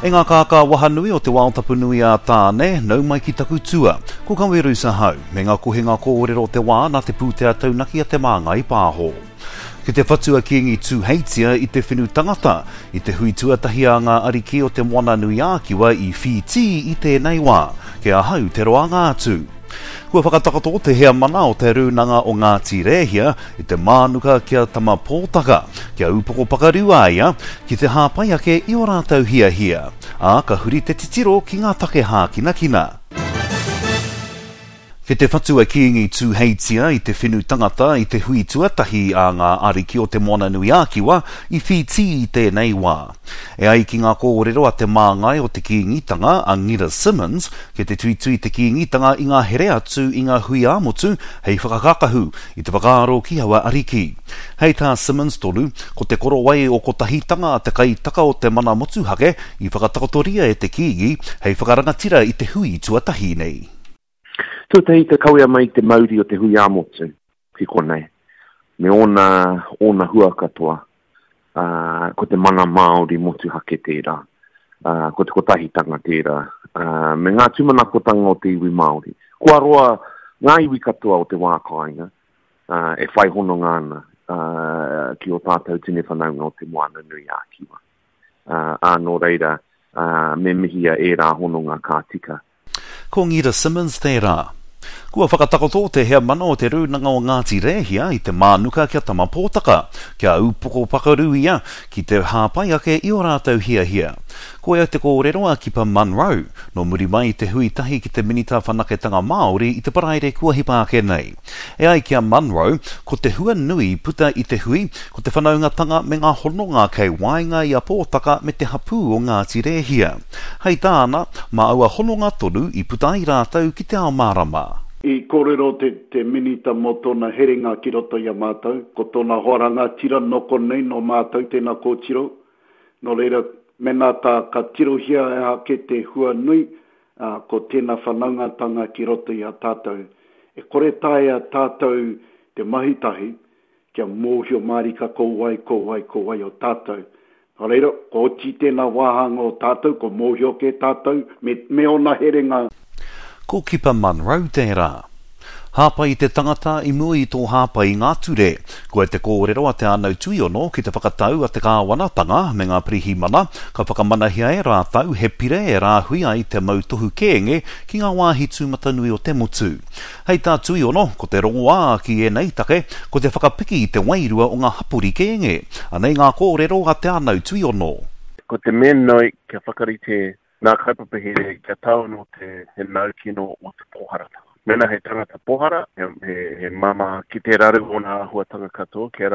E ngā kākā wahanui o te wao tapunui a tāne, nau mai ki taku tua. Ko kaweru sa hau, me ngā kohinga kōrero o te wā na te pūtea taunaki a te māngai pāho. Ki te whatua kiengi tū heitia i te whenu tangata, i te hui tuatahi a ngā ariki o te moana nui ākiwa i whiti i tēnei wā, ke a hau te roa ngātu. Kua whakatakato te hea mana o te rūnanga o Ngāti Rēhia i te mānuka kia tama pōtaka, kia upoko pakarua ia, ki te hāpai ake i o rātau hia hia, a ka huri te titiro ki ngā take hākinakina. Ke te whatua kiengi tū heitia i te whenu tangata i te hui tuatahi a ngā ariki o te moana nui ākiwa i whiti i tēnei wā. E ai ki ngā kōrero a te māngai o te kiengitanga a Ngira Simmons, ke te tuitui te kiengitanga i ngā here atu i ngā hui āmotu hei whakakakahu i te whakaaro ki hawa ariki. Hei tā Simmons tolu, ko te koro wai o kotahitanga a te kaitaka o te mana motu hake i whakatakotoria e te kiengi hei whakarangatira i te hui tuatahi nei. Tō te hita kauia mai te mauri o te hui āmotu, ki konei. Me ona hua katoa, ko te mana Māori motu hake tērā, ko te kotahitanga tērā, me ngā tūmanakotanga o te iwi Māori. Kua roa ngā iwi katoa o te wākainga, e whai hono ngāna, ki o tātou tine whanaunga o te moana nui ākiwa. Anō reira, me mihia e rā hono ngā kātika. Ko Ngira Simmons tērā. Kua whakatakoto te hea mana o te rūnanga o Ngāti Rēhia i te mānuka kia tama pōtaka, kia upoko pakaru ia ki te hāpai ake i o rātau hia hia. Ko ea te kōrero a Kipa Munro, no muri mai te hui tahi ki te minita whanaketanga Māori i te paraire kua hipāke nei. E ai kia Munro, ko te hua nui puta i te hui, ko te whanaungatanga me ngā hononga kei wainga i a pōtaka me te hapū o Ngāti Rēhia. Hei tāna, ma aua hononga tonu i puta i rātau ki te ao marama. I kōrero te minita mo tōna herenga ki roto i a mātou, ko tōna horanga tira noko nei no mātou tēnā kōtiro. No reira, mena tā ka tirohia e hake te hua nui, ko tēnā whanaungatanga ki roto i a tātou. E kore tae a tātou te mahitahi, kia mōhio marika kouai o tātou. No reira, ko oti tēnā wāhanga o tātou, ko mōhio ke tātou, me ona herenga. Ko Kipa Munro tērā. Hāpai te tangata i mua i tō hāpai ngā ture, ko e te kōrero a te anau tuiono ki te whakatau a te kāwanatanga me ngā pirihimana, ka whakamanahia e rātau he pire e rāhuia i te mautohu kēnge ki ngā wāhi tūmata nui o te motu. Hei tā tuiono, ko te rongoā ki e nei take, ko te whakapiki i te wairua o ngā hapuri kēnge, anei ngā kōrero a te anau tuiono. Ko te menoi kia whakarite nā kaipapahere kia tau no te he naukino o te pōharata. Mena he tangata pohara, he mama ki te raru o nā huatanga katoa, ke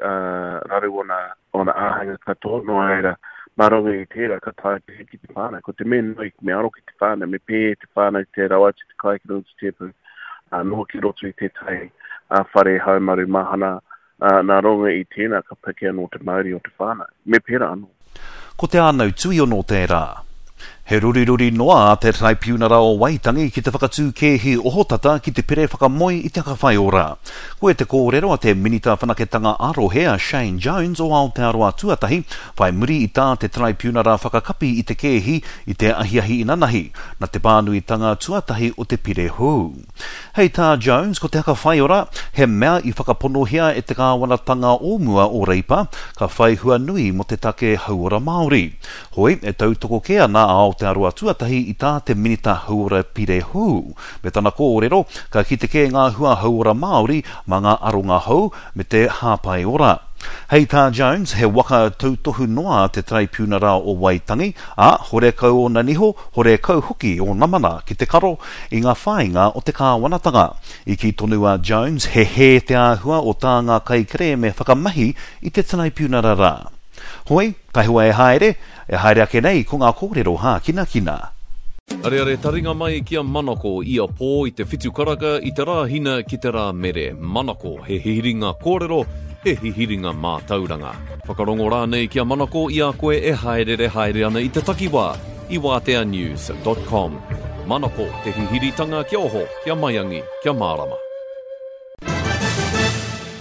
raru o nā āhanga katoa, no aira maronga i tērā ka tāi te heki te whānau. Ko te menoi me aro ki te whānau, me pē te whānau te rawati te kai ki roto tepu, noho ki roto i te tai, whare haumaru mahana, nā ronga i tēnā ka peke anō te mauri o te whānau. Me pēra anō. Ko te anau tui ono tērā. He ruri noa te tribunara o Waitangi ki te whakatū kehi ohotata ki te pere whakamoi i te whakawhai ora. Ko e te kōrero a te minita whanaketanga arohea Shane Jones o Aotearoa tuatahi, whai muri i tā te tribunara whakakapi i te kehi i te ahiahi inanahi, na te pānuitanga tuatahi o te pire hou. Hei tā Jones, ko te whakawhai ora, he mea i whakaponohia e te kāwanatanga o mua o reipa, ka whai hua nui mo te take hauora Māori. Hoi, e tautoko ke ana a Aotearoa tuatahi i tā te minita hauora pire hou. Me tana kōrero, ka kite ke ngā hua hauora Māori ma ngā aronga hou me te hāpai ora. Hei tā Jones, he waka tautohu noa te tribunara o Waitangi, hore kau o naniho, hore kau hoki o namana ki te karo i ngā whāinga o te kāwanatanga. I ki tonua Jones, he te āhua o tā ngā kaikere me whakamahi i te tribunara rā. Hoi, tahua e haere ake nei ko ngā kōrero kina. Are taringa mai kia Manako i a pō i te whitu karaka i te rā hina ki te rā mere. Manako, he hihiringa kōrero, he hihiringa mātauranga. Whakarongo rānei kia Manako i a koe e haere ana i te takiwā i wāteanews.com. Manako, te hihiritanga kia oho, kia maiangi, kia mārama.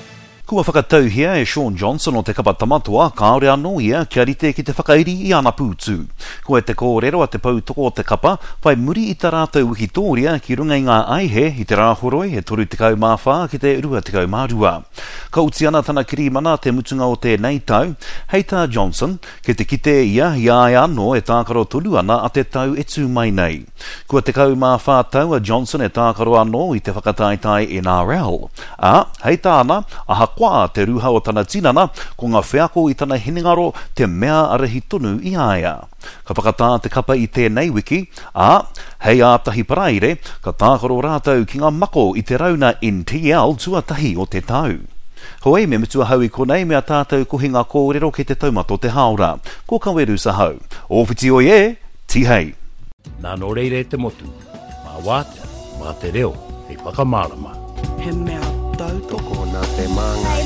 Kua whakatauhia Sean Johnson o te kapa tamatua, kaore anō ia kia rite ki te whakairi I ana pūtū. Ko te kōrero a te pautoko o te kapa, whai muri I tā rātou wikitoria ki runga I ngā aihe I te rāhoroi e 34 ki te 22. Ka uti ana tana kirimana te mutunga o te nei tau, hei tā Johnson, ke te kite ia ai anō e tākaro tolu ana a te tau e tū mai nei. Kua te 24 tau a Johnson e tākaro anō I te whakataitai NRL. Hei tāna, aha kwa te ruha o tana tinana, ko ngā wheako I tana hinengaro te mea arehi tonu I aia. Ka whakatā te kapa I tēnei wiki, hei ātahi paraire, ka tākaro rātau ki ngā mako I te rauna NTL tuatahi o te tau. Hoi me mutua hau I konei mea tātou kohinga kōrero ke te taumato te haora. Ko kaweru sa hau. Ōwhiti o ye, ti hei. Nā no reire te motu, mā wātea, mā te reo, hei whakamārama. He mea tautoko nā te manga